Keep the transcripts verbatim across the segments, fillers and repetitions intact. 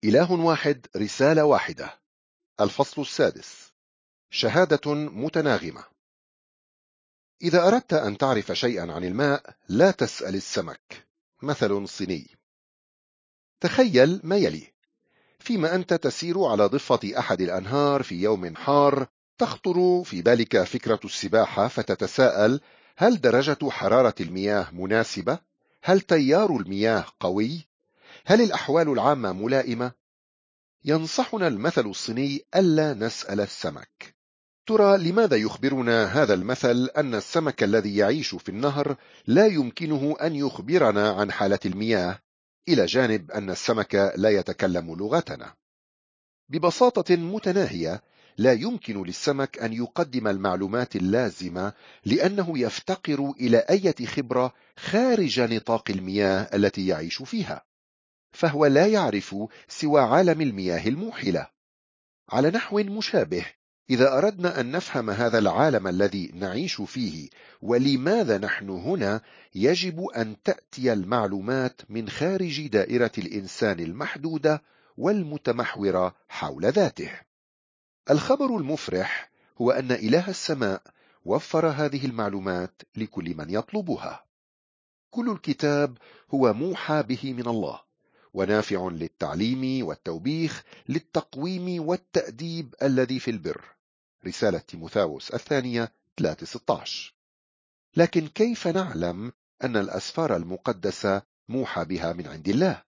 إله واحد رسالة واحدة. الفصل السادس. شهادة متناغمة. إذا أردت أن تعرف شيئا عن الماء لا تسأل السمك. مثل صيني. تخيل ما يلي: فيما أنت تسير على ضفة أحد الأنهار في يوم حار، تخطر في بالك فكرة السباحة، فتتساءل: هل درجة حرارة المياه مناسبة؟ هل تيار المياه قوي؟ هل الأحوال العامة ملائمة؟ ينصحنا المثل الصيني ألا نسأل السمك. ترى لماذا يخبرنا هذا المثل أن السمك الذي يعيش في النهر لا يمكنه أن يخبرنا عن حالة المياه، إلى جانب أن السمك لا يتكلم لغتنا؟ ببساطة متناهية، لا يمكن للسمك أن يقدم المعلومات اللازمة، لأنه يفتقر إلى أي خبرة خارج نطاق المياه التي يعيش فيها، فهو لا يعرف سوى عالم المياه الموحلة. على نحو مشابه، إذا أردنا أن نفهم هذا العالم الذي نعيش فيه ولماذا نحن هنا، يجب أن تأتي المعلومات من خارج دائرة الإنسان المحدودة والمتمحورة حول ذاته. الخبر المفرح هو أن إله السماء وفر هذه المعلومات لكل من يطلبها. كل الكتاب هو موحى به من الله، ونافع للتعليم والتوبيخ، للتقويم والتأديب الذي في البر. رسالة تيموثاوس الثانية ثلاثة ستة عشر. لكن كيف نعلم أن الأسفار المقدسة موحى بها من عند الله؟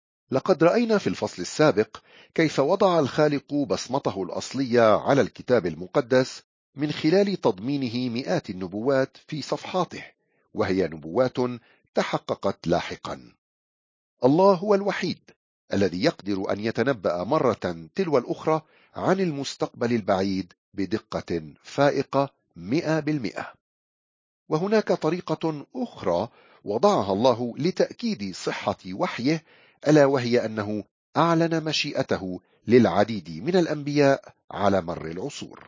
لقد رأينا في الفصل السابق كيف وضع الخالق بصمته الأصلية على الكتاب المقدس من خلال تضمينه مئات النبوات في صفحاته، وهي نبوات تحققت لاحقا. الله هو الوحيد الذي يقدر أن يتنبأ مرة تلو الأخرى عن المستقبل البعيد بدقة فائقة مئة بالمئة. وهناك طريقة أخرى وضعها الله لتأكيد صحة وحيه، ألا وهي أنه أعلن مشيئته للعديد من الأنبياء على مر العصور.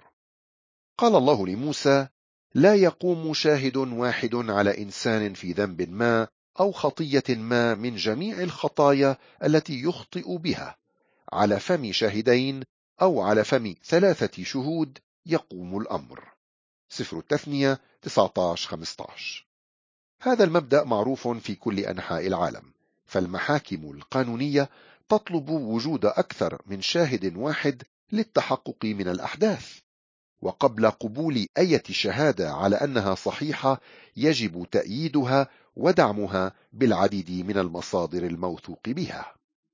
قال الله لموسى: لا يقوم شاهد واحد على إنسان في ذنب ما أو خطية ما من جميع الخطايا التي يخطئ بها على فم شاهدين أو على فم ثلاثة شهود يقوم الأمر. سفر التثنية تسعة عشر خمسة عشر. هذا المبدأ معروف في كل أنحاء العالم، فالمحاكم القانونية تطلب وجود أكثر من شاهد واحد للتحقق من الأحداث، وقبل قبول أي شهادة على أنها صحيحة يجب تأييدها ودعمها بالعديد من المصادر الموثوق بها.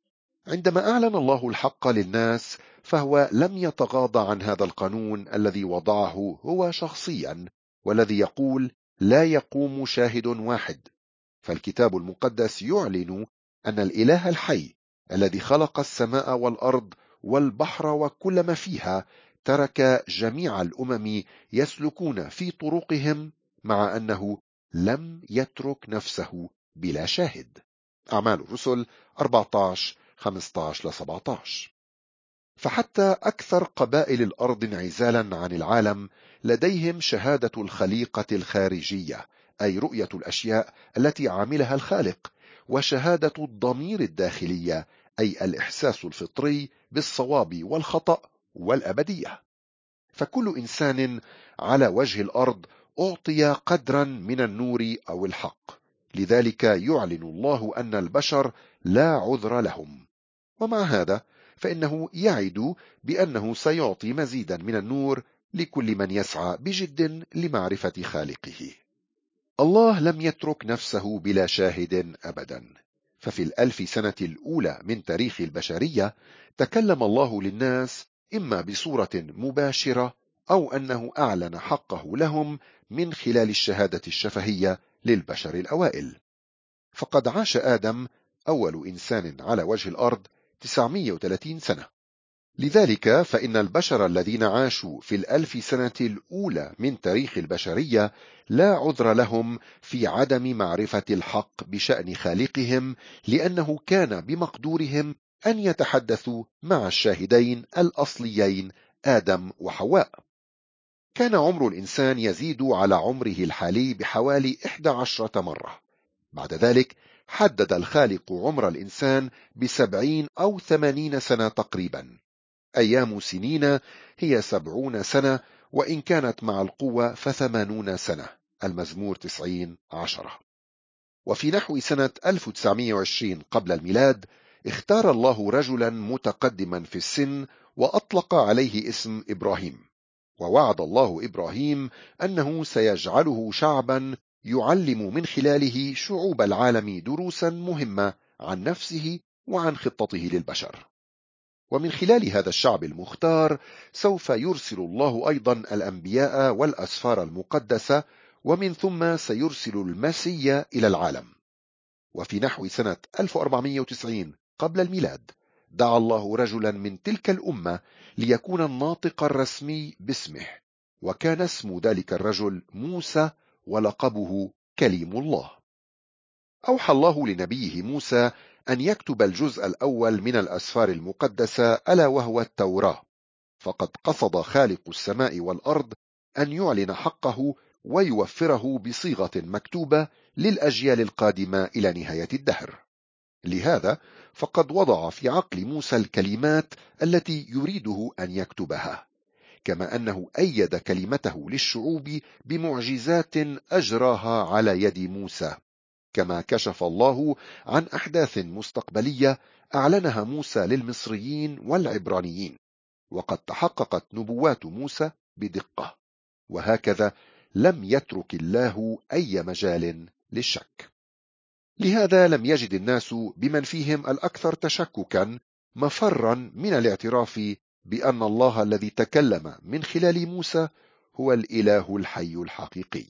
عندما أعلن الله الحق للناس، فهو لم يتغاضى عن هذا القانون الذي وضعه هو شخصيا، والذي يقول: لا يقوم شاهد واحد. فالكتاب المقدس يعلن أن الإله الحي الذي خلق السماء والأرض والبحر وكل ما فيها ترك جميع الأمم يسلكون في طرقهم، مع أنه لم يترك نفسه بلا شاهد. أعمال الرسل أربعة عشر خمسة عشر سبعة عشر. فحتى أكثر قبائل الأرض انعزالا عن العالم لديهم شهادة الخليقة الخارجية، أي رؤية الأشياء التي عملها الخالق، وشهادة الضمير الداخلية، أي الإحساس الفطري بالصواب والخطأ والأبدية. فكل إنسان على وجه الأرض أعطي قدرا من النور أو الحق، لذلك يعلن الله أن البشر لا عذر لهم. ومع هذا فإنه يعد بأنه سيعطي مزيدا من النور لكل من يسعى بجد لمعرفة خالقه. الله لم يترك نفسه بلا شاهد أبدا، ففي الألف سنة الأولى من تاريخ البشرية تكلم الله للناس إما بصورة مباشرة أو أنه أعلن حقه لهم من خلال الشهادة الشفهية للبشر الأوائل. فقد عاش آدم أول إنسان على وجه الأرض تسعمئة وثلاثين سنة، لذلك فإن البشر الذين عاشوا في الألف سنة الأولى من تاريخ البشرية لا عذر لهم في عدم معرفة الحق بشأن خالقهم، لأنه كان بمقدورهم أن يتحدثوا مع الشاهدين الأصليين آدم وحواء. كان عمر الإنسان يزيد على عمره الحالي بحوالي إحدى عشرة مرة. بعد ذلك حدد الخالق عمر الإنسان بسبعين أو ثمانين سنة تقريبا. أيام سنين هي سبعون سنة، وإن كانت مع القوة فثمانون سنة. المزمور تسعين عشرة. وفي نحو سنة ألف وتسعمائة وعشرين قبل الميلاد اختار الله رجلا متقدما في السن وأطلق عليه اسم إبراهيم، ووعد الله إبراهيم أنه سيجعله شعبا يعلم من خلاله شعوب العالم دروسا مهمة عن نفسه وعن خطته للبشر. ومن خلال هذا الشعب المختار سوف يرسل الله أيضا الأنبياء والأسفار المقدسة، ومن ثم سيرسل المسيا إلى العالم. وفي نحو سنة ألف وأربعمائة وتسعين قبل الميلاد دعا الله رجلا من تلك الأمة ليكون الناطق الرسمي باسمه، وكان اسم ذلك الرجل موسى، ولقبه كليم الله. أوحى الله لنبيه موسى أن يكتب الجزء الأول من الأسفار المقدسة ألا وهو التوراة، فقد قصد خالق السماء والأرض أن يعلن حقه ويوفره بصيغة مكتوبة للأجيال القادمة إلى نهاية الدهر. لهذا فقد وضع في عقل موسى الكلمات التي يريده أن يكتبها، كما أنه أيد كلمته للشعوب بمعجزات أجراها على يد موسى، كما كشف الله عن أحداث مستقبلية أعلنها موسى للمصريين والعبرانيين، وقد تحققت نبوات موسى بدقة. وهكذا لم يترك الله أي مجال للشك. لهذا لم يجد الناس بمن فيهم الأكثر تشككا مفرا من الاعتراف بأن الله الذي تكلم من خلال موسى هو الإله الحي الحقيقي.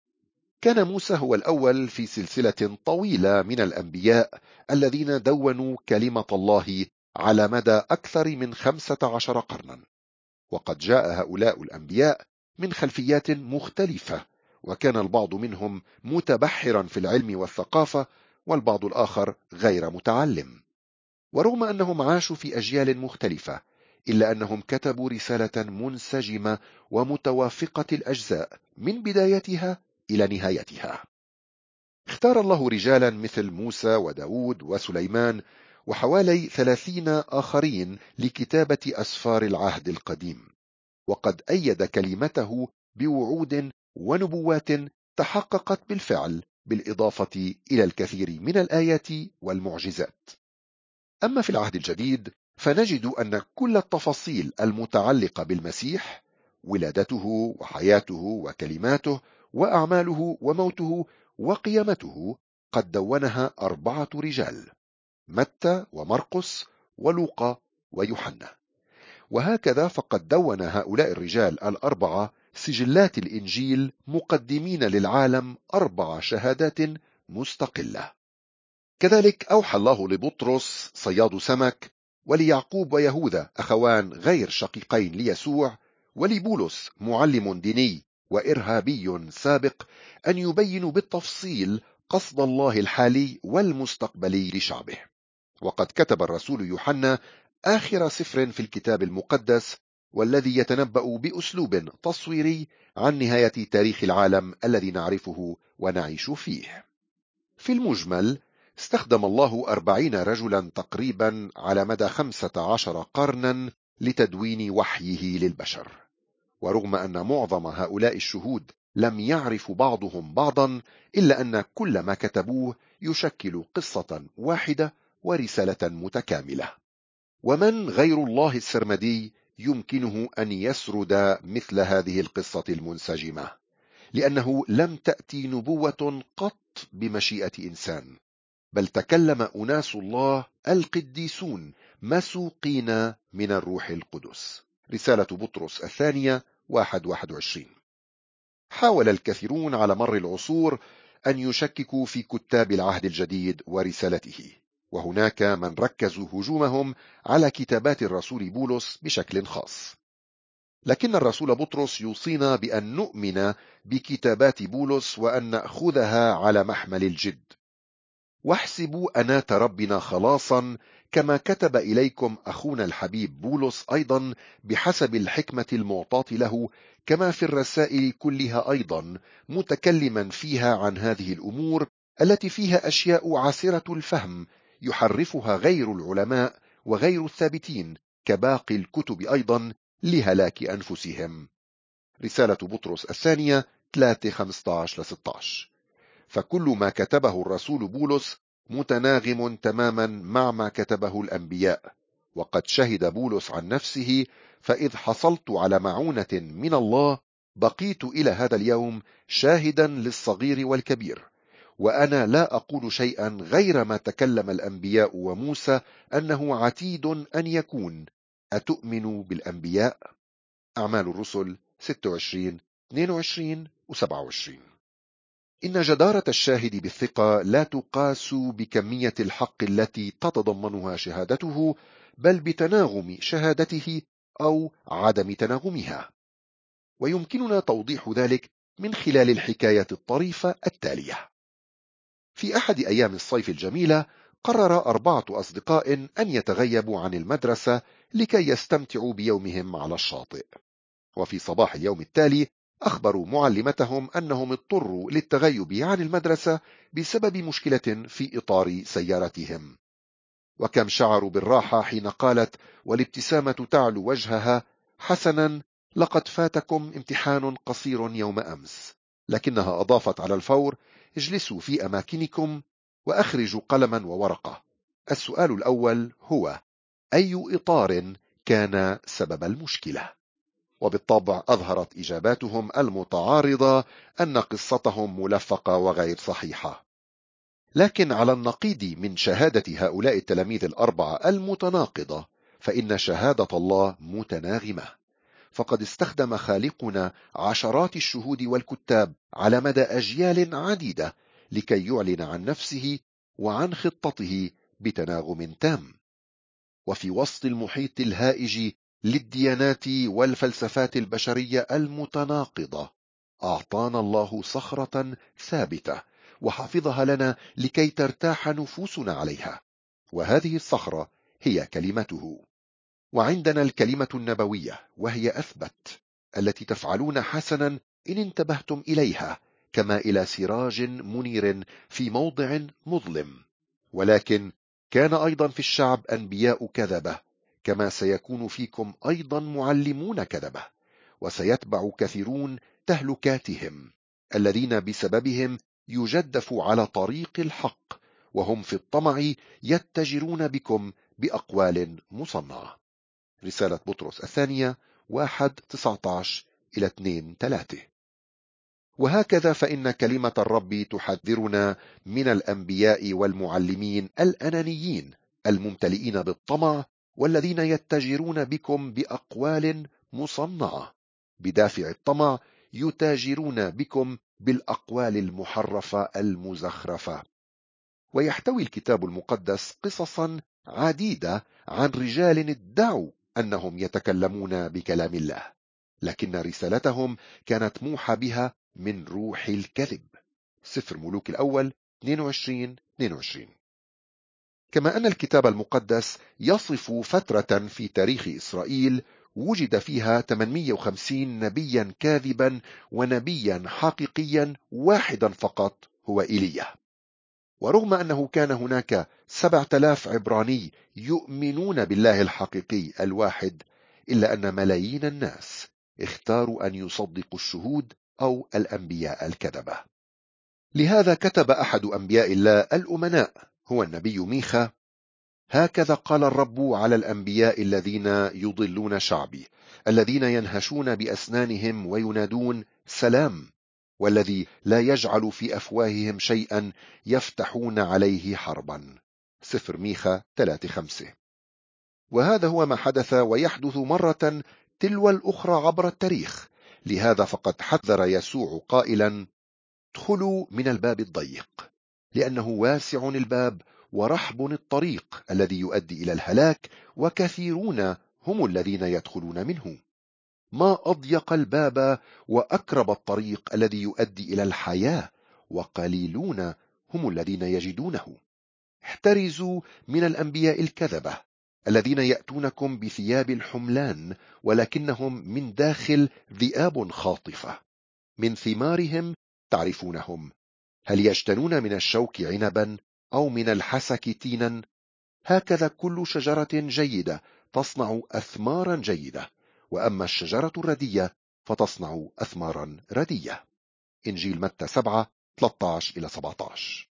كان موسى هو الأول في سلسلة طويلة من الأنبياء الذين دونوا كلمة الله على مدى أكثر من خمسة عشر قرنا، وقد جاء هؤلاء الأنبياء من خلفيات مختلفة، وكان البعض منهم متبحرا في العلم والثقافة، والبعض الآخر غير متعلم. ورغم أنهم عاشوا في أجيال مختلفة، إلا أنهم كتبوا رسالة منسجمة ومتوافقة الأجزاء من بدايتها إلى نهايتها. اختار الله رجالا مثل موسى وداود وسليمان وحوالي ثلاثين آخرين لكتابة أسفار العهد القديم، وقد أيد كلمته بوعود ونبوات تحققت بالفعل، بالإضافة إلى الكثير من الآيات والمعجزات. أما في العهد الجديد فنجد أن كل التفاصيل المتعلقة بالمسيح، ولادته وحياته وكلماته وأعماله وموته وقيامته، قد دونها أربعة رجال: متى ومرقس ولوقا ويوحنا. وهكذا فقد دون هؤلاء الرجال الأربعة سجلات الإنجيل مقدمين للعالم أربع شهادات مستقلة. كذلك أوحى الله لبطرس صياد سمك، وليعقوب ويهوذا أخوان غير شقيقين ليسوع، ولبولس معلم ديني وإرهابي سابق، أن يبينوا بالتفصيل قصد الله الحالي والمستقبلي لشعبه. وقد كتب الرسول يوحنا آخر سفر في الكتاب المقدس، والذي يتنبأ بأسلوب تصويري عن نهاية تاريخ العالم الذي نعرفه ونعيش فيه. في المجمل استخدم الله أربعين رجلا تقريبا على مدى خمسة عشر قرنا لتدوين وحيه للبشر. ورغم أن معظم هؤلاء الشهود لم يعرف بعضهم بعضا، إلا أن كل ما كتبوه يشكل قصة واحدة ورسالة متكاملة. ومن غير الله السرمدي يمكنه أن يسرد مثل هذه القصة المنسجمة، لأنه لم تأتي نبوة قط بمشيئة إنسان، بل تكلم أناس الله القديسون مسوقين من الروح القدس. رسالة بطرس الثانية واحد واحد وعشرين. حاول الكثيرون على مر العصور أن يشككوا في كتاب العهد الجديد ورسالته، وهناك من ركزوا هجومهم على كتابات الرسول بولس بشكل خاص. لكن الرسول بطرس يوصينا بأن نؤمن بكتابات بولس وأن نأخذها على محمل الجد. واحسبوا أنات ربنا خلاصا، كما كتب إليكم أخونا الحبيب بولس أيضا بحسب الحكمة المعطاة له، كما في الرسائل كلها أيضا، متكلما فيها عن هذه الأمور التي فيها أشياء عسرة الفهم يحرفها غير العلماء وغير الثابتين كباقي الكتب أيضا لهلاك أنفسهم. رسالة بطرس الثانية ثلاثة خمسة عشر ستة عشر. فكل ما كتبه الرسول بولس متناغم تماما مع ما كتبه الأنبياء، وقد شهد بولس عن نفسه: فإذ حصلت على معونة من الله بقيت إلى هذا اليوم شاهدا للصغير والكبير، وأنا لا أقول شيئا غير ما تكلم الأنبياء وموسى أنه عتيد أن يكون. أتؤمن بالأنبياء؟ أعمال الرسل ستة وعشرين اثنين وعشرين وسبعة وعشرين. إن جدارة الشاهد بالثقة لا تقاس بكمية الحق التي تتضمنها شهادته، بل بتناغم شهادته أو عدم تناغمها. ويمكننا توضيح ذلك من خلال الحكاية الطريفة التالية. في أحد أيام الصيف الجميلة قرر أربعة أصدقاء أن يتغيبوا عن المدرسة لكي يستمتعوا بيومهم على الشاطئ. وفي صباح اليوم التالي أخبروا معلمتهم أنهم اضطروا للتغيب عن المدرسة بسبب مشكلة في إطار سيارتهم. وكم شعروا بالراحة حين قالت والابتسامة تعلو وجهها: حسنا، لقد فاتكم امتحان قصير يوم أمس. لكنها أضافت على الفور: اجلسوا في أماكنكم وأخرجوا قلما وورقة. السؤال الأول هو: أي إطار كان سبب المشكلة؟ وبالطبع أظهرت إجاباتهم المتعارضة أن قصتهم ملفقة وغير صحيحة. لكن على النقيض من شهادة هؤلاء التلاميذ الأربعة المتناقضة، فإن شهادة الله متناغمة. فقد استخدم خالقنا عشرات الشهود والكتاب على مدى أجيال عديدة لكي يعلن عن نفسه وعن خطته بتناغم تام. وفي وسط المحيط الهائج للديانات والفلسفات البشرية المتناقضة، أعطانا الله صخرة ثابتة وحفظها لنا لكي ترتاح نفوسنا عليها، وهذه الصخرة هي كلمته. وعندنا الكلمة النبوية، وهي أثبت، التي تفعلون حسنا إن انتبهتم إليها، كما إلى سراج منير في موضع مظلم. ولكن كان أيضا في الشعب أنبياء كذبة، كما سيكون فيكم أيضا معلمون كذبة، وسيتبع كثيرون تهلكاتهم، الذين بسببهم يجدف على طريق الحق، وهم في الطمع يتجرون بكم بأقوال مصنعة. رسالة بطرس الثانية واحد تسعة عشر إلى اثنين ثلاثة. وهكذا فإن كلمة الرب تحذرنا من الأنبياء والمعلمين الأنانيين الممتلئين بالطمع، والذين يتجرون بكم بأقوال مصنعة. بدافع الطمع يتاجرون بكم بالأقوال المحرفة المزخرفة. ويحتوي الكتاب المقدس قصصا عديدة عن رجال ادعوا أنهم يتكلمون بكلام الله، لكن رسالتهم كانت موحى بها من روح الكذب. سفر ملوك الأول اثنين وعشرين اثنين وعشرين. كما أن الكتاب المقدس يصف فترة في تاريخ إسرائيل وجد فيها ثمانمئة وخمسين نبيا كاذبا ونبيا حقيقيا واحدا فقط هو إيليا. ورغم أنه كان هناك سبعة آلاف عبراني يؤمنون بالله الحقيقي الواحد، إلا أن ملايين الناس اختاروا أن يصدقوا الشهود أو الأنبياء الكذبة. لهذا كتب أحد أنبياء الله الأمناء هو النبي ميخا: هكذا قال الرب على الأنبياء الذين يضلون شعبي، الذين ينهشون بأسنانهم وينادون سلام، والذي لا يجعل في أفواههم شيئا يفتحون عليه حربا. سفر ميخا ثلاثة خمسة. وهذا هو ما حدث ويحدث مرة تلو الأخرى عبر التاريخ. لهذا فقد حذر يسوع قائلا: ادخلوا من الباب الضيق، لأنه واسع الباب ورحب الطريق الذي يؤدي إلى الهلاك، وكثيرون هم الذين يدخلون منه. ما أضيق الباب وأكرب الطريق الذي يؤدي إلى الحياة، وقليلون هم الذين يجدونه. احترزوا من الأنبياء الكذبة الذين يأتونكم بثياب الحملان، ولكنهم من داخل ذئاب خاطفة. من ثمارهم تعرفونهم. هل يجتنون من الشوك عنبا أو من الحسك تينا؟ هكذا كل شجرة جيدة تصنع أثمارا جيدة، وأما الشجرة الردية فتصنع أثمارا ردية. إنجيل متى سبعة ثلاثة عشر إلى سبعة عشر.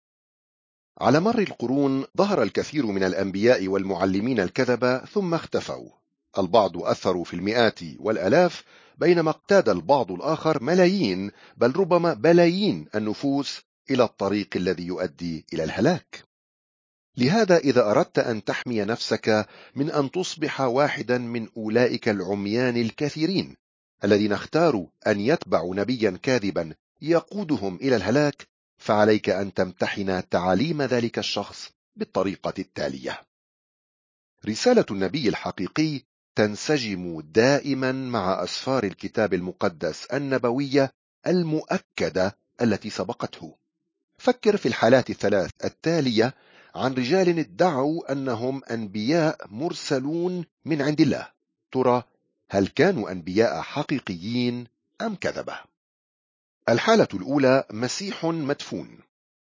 على مر القرون ظهر الكثير من الأنبياء والمعلمين الكذبة ثم اختفوا. البعض أثروا في المئات والألاف، بينما اقتاد البعض الآخر ملايين بل ربما بلايين النفوس إلى الطريق الذي يؤدي إلى الهلاك. لهذا إذا أردت أن تحمي نفسك من أن تصبح واحدا من أولئك العميان الكثيرين الذين اختاروا أن يتبعوا نبيا كاذبا يقودهم إلى الهلاك، فعليك أن تمتحن تعاليم ذلك الشخص بالطريقة التالية. رسالة النبي الحقيقي تنسجم دائما مع أسفار الكتاب المقدس النبوية المؤكدة التي سبقته. فكر في الحالات الثلاث التالية عن رجال ادعوا أنهم أنبياء مرسلون من عند الله. ترى هل كانوا أنبياء حقيقيين أم كذبة؟ الحالة الأولى مسيح مدفون.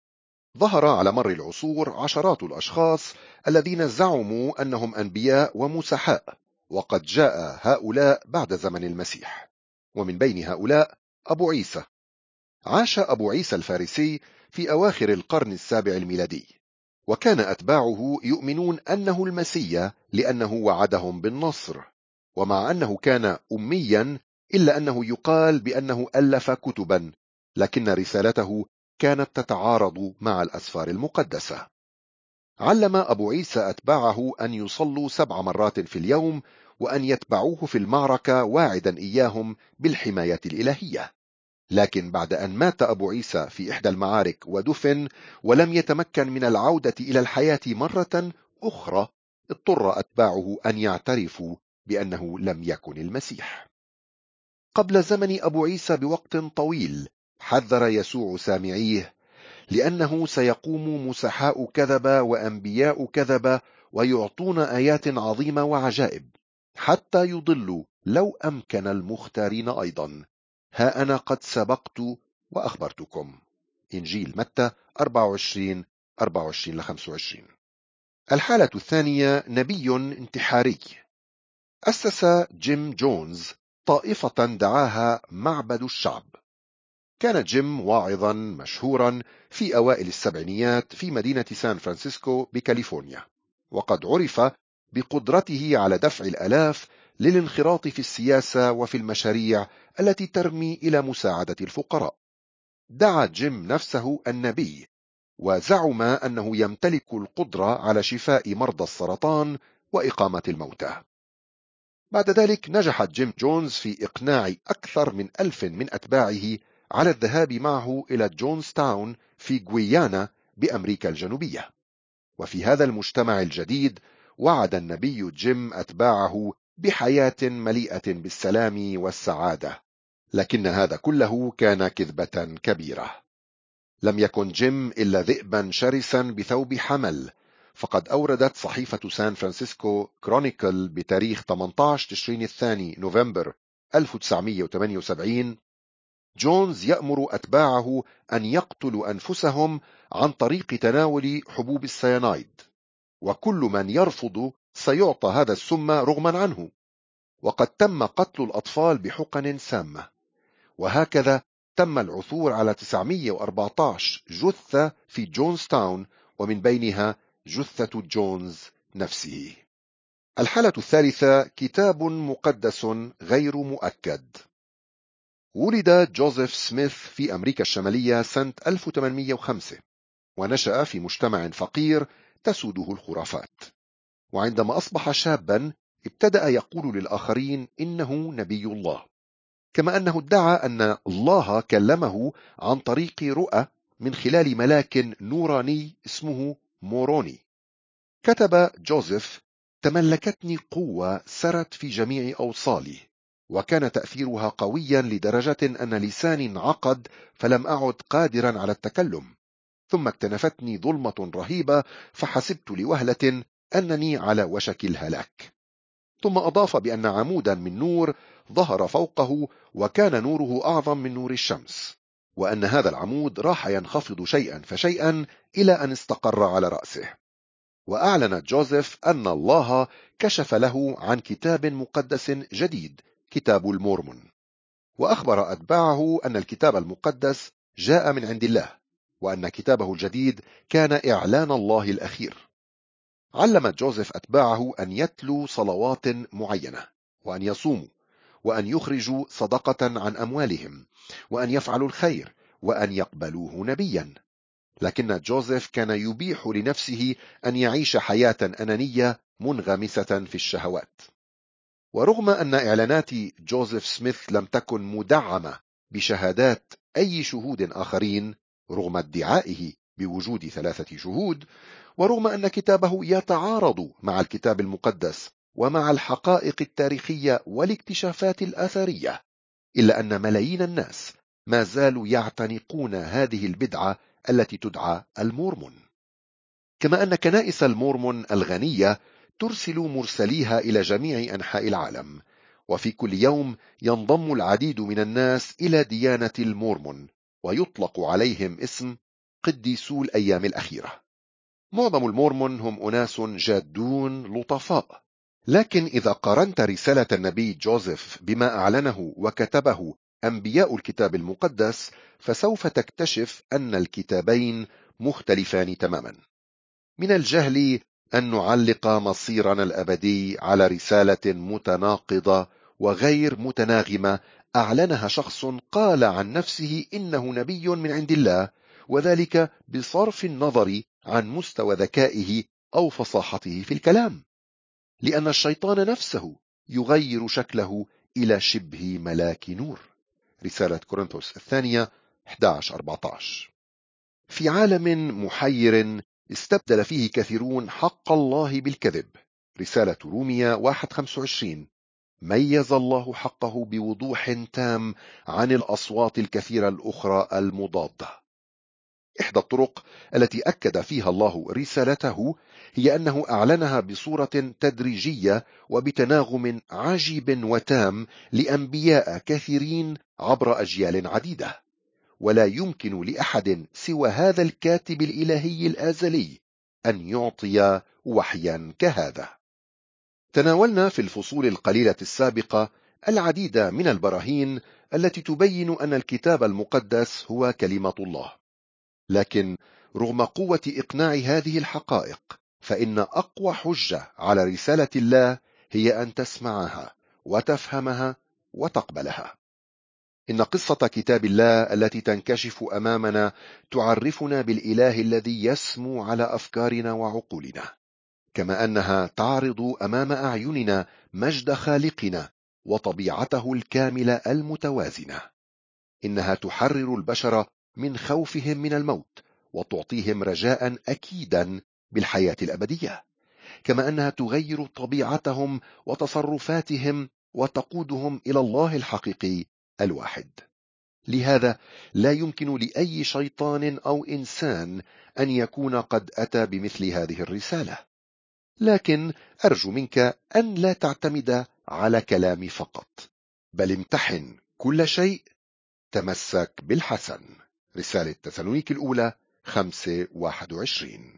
ظهر على مر العصور عشرات الأشخاص الذين زعموا أنهم أنبياء ومسحاء، وقد جاء هؤلاء بعد زمن المسيح، ومن بين هؤلاء أبو عيسى. عاش أبو عيسى الفارسي في أواخر القرن السابع الميلادي، وكان أتباعه يؤمنون أنه المسيا لأنه وعدهم بالنصر، ومع أنه كان أميا إلا أنه يقال بأنه ألف كتبا، لكن رسالته كانت تتعارض مع الأسفار المقدسة. علم أبو عيسى أتباعه أن يصلوا سبع مرات في اليوم وأن يتبعوه في المعركة، واعدا إياهم بالحماية الإلهية. لكن بعد أن مات أبو عيسى في إحدى المعارك ودفن ولم يتمكن من العودة إلى الحياة مرة أخرى، اضطر أتباعه أن يعترفوا بأنه لم يكن المسيح. قبل زمن أبو عيسى بوقت طويل حذر يسوع سامعيه لأنه سيقوم مسحاء كذبة وأنبياء كذبة ويعطون آيات عظيمة وعجائب حتى يضلوا لو أمكن المختارين أيضا. ها أنا قد سبقت وأخبرتكم. إنجيل متى أربعة وعشرين أربعة وعشرين لخمسة وعشرين. الحالة الثانية نبي انتحاري. أسس جيم جونز طائفة دعاها معبد الشعب. كان جيم واعظا مشهورا في أوائل السبعينيات في مدينة سان فرانسيسكو بكاليفورنيا، وقد عرف بقدرته على دفع الآلاف للانخراط في السياسة وفي المشاريع التي ترمي إلى مساعدة الفقراء. دعا جيم نفسه النبي، وزعم أنه يمتلك القدرة على شفاء مرضى السرطان وإقامة الموتى. بعد ذلك نجحت جيم جونز في إقناع أكثر من ألف من أتباعه على الذهاب معه إلى جونز تاون في غويانا بأمريكا الجنوبية. وفي هذا المجتمع الجديد وعد النبي جيم أتباعه بحياة مليئة بالسلام والسعادة، لكن هذا كله كان كذبة كبيرة. لم يكن جيم إلا ذئبا شرسا بثوب حمل، فقد أوردت صحيفة سان فرانسيسكو كرونيكل بتاريخ ثمانية عشر تشرين الثاني نوفمبر ألف وتسعمئة وثمانية وسبعين: جونز يأمر أتباعه أن يقتلوا أنفسهم عن طريق تناول حبوب السيانايد، وكل من يرفض سيعطى هذا السم رغما عنه. وقد تم قتل الأطفال بحقن سامة. وهكذا تم العثور على تسعمئة وأربعة عشر جثة في جونز تاون، ومن بينها جثة جونز نفسه. الحالة الثالثة كتاب مقدس غير مؤكد. ولد جوزيف سميث في أمريكا الشمالية سنة ألف وثمانمئة وخمسة، ونشأ في مجتمع فقير تسوده الخرافات. وعندما أصبح شابا ابتدأ يقول للآخرين إنه نبي الله، كما أنه ادعى أن الله كلمه عن طريق رؤى من خلال ملاك نوراني اسمه موروني. كتب جوزيف: تملكتني قوة سرت في جميع أوصالي، وكان تأثيرها قويا لدرجة أن لساني انعقد فلم أعد قادرا على التكلم، ثم اكتنفتني ظلمة رهيبة فحسبت لوهلة أنني على وشك الهلاك. ثم أضاف بأن عمودا من نور ظهر فوقه، وكان نوره أعظم من نور الشمس، وأن هذا العمود راح ينخفض شيئا فشيئا إلى أن استقر على رأسه. وأعلن جوزيف أن الله كشف له عن كتاب مقدس جديد، كتاب المورمون، وأخبر أتباعه أن الكتاب المقدس جاء من عند الله، وأن كتابه الجديد كان إعلان الله الأخير. علم جوزيف أتباعه أن يتلوا صلوات معينة، وأن يصوموا، وأن يخرجوا صدقة عن أموالهم، وأن يفعلوا الخير، وأن يقبلوه نبيا. لكن جوزيف كان يبيح لنفسه أن يعيش حياة أنانية منغمسة في الشهوات. ورغم أن إعلانات جوزيف سميث لم تكن مدعمة بشهادات أي شهود آخرين، رغم ادعائه بوجود ثلاثة شهود، ورغم أن كتابه يتعارض مع الكتاب المقدس ومع الحقائق التاريخية والاكتشافات الآثارية، إلا أن ملايين الناس ما زالوا يعتنقون هذه البدعة التي تدعى المورمون. كما أن كنائس المورمون الغنية ترسل مرسليها إلى جميع أنحاء العالم، وفي كل يوم ينضم العديد من الناس إلى ديانة المورمون، ويطلق عليهم اسم قديسو الأيام الأخيرة. معظم المورمون هم أناس جادون لطفاء، لكن إذا قارنت رسالة النبي جوزيف بما أعلنه وكتبه أنبياء الكتاب المقدس، فسوف تكتشف أن الكتابين مختلفان تماما. من الجهل أن نعلق مصيرنا الأبدي على رسالة متناقضة وغير متناغمة أعلنها شخص قال عن نفسه إنه نبي من عند الله، وذلك بصرف النظر عن مستوى ذكائه أو فصاحته في الكلام، لأن الشيطان نفسه يغير شكله إلى شبه ملاك نور. رسالة كورنثوس الثانية أحد عشر أربعة عشر. في عالم محير استبدل فيه كثيرون حق الله بالكذب. رسالة رومية واحد خمسة وعشرين. ميز الله حقه بوضوح تام عن الأصوات الكثيرة الأخرى المضادة. إحدى الطرق التي أكد فيها الله رسالته هي أنه أعلنها بصورة تدريجية وبتناغم عجيب وتام لأنبياء كثيرين عبر أجيال عديدة، ولا يمكن لأحد سوى هذا الكاتب الإلهي الأزلي أن يعطي وحيا كهذا. تناولنا في الفصول القليلة السابقة العديد من البراهين التي تبين أن الكتاب المقدس هو كلمة الله، لكن رغم قوة إقناع هذه الحقائق، فإن أقوى حجة على رسالة الله هي أن تسمعها وتفهمها وتقبلها. إن قصة كتاب الله التي تنكشف أمامنا تعرفنا بالإله الذي يسمو على أفكارنا وعقولنا، كما أنها تعرض أمام أعيننا مجد خالقنا وطبيعته الكاملة المتوازنة. إنها تحرر البشر من خوفهم من الموت وتعطيهم رجاء أكيدا بالحياة الأبدية، كما أنها تغير طبيعتهم وتصرفاتهم وتقودهم إلى الله الحقيقي الواحد. لهذا لا يمكن لأي شيطان أو إنسان أن يكون قد أتى بمثل هذه الرسالة. لكن أرجو منك أن لا تعتمد على كلامي فقط، بل امتحن كل شيء، تمسك بالحسن. رسالة تسالونيك الأولى خمسة واحد وعشرين.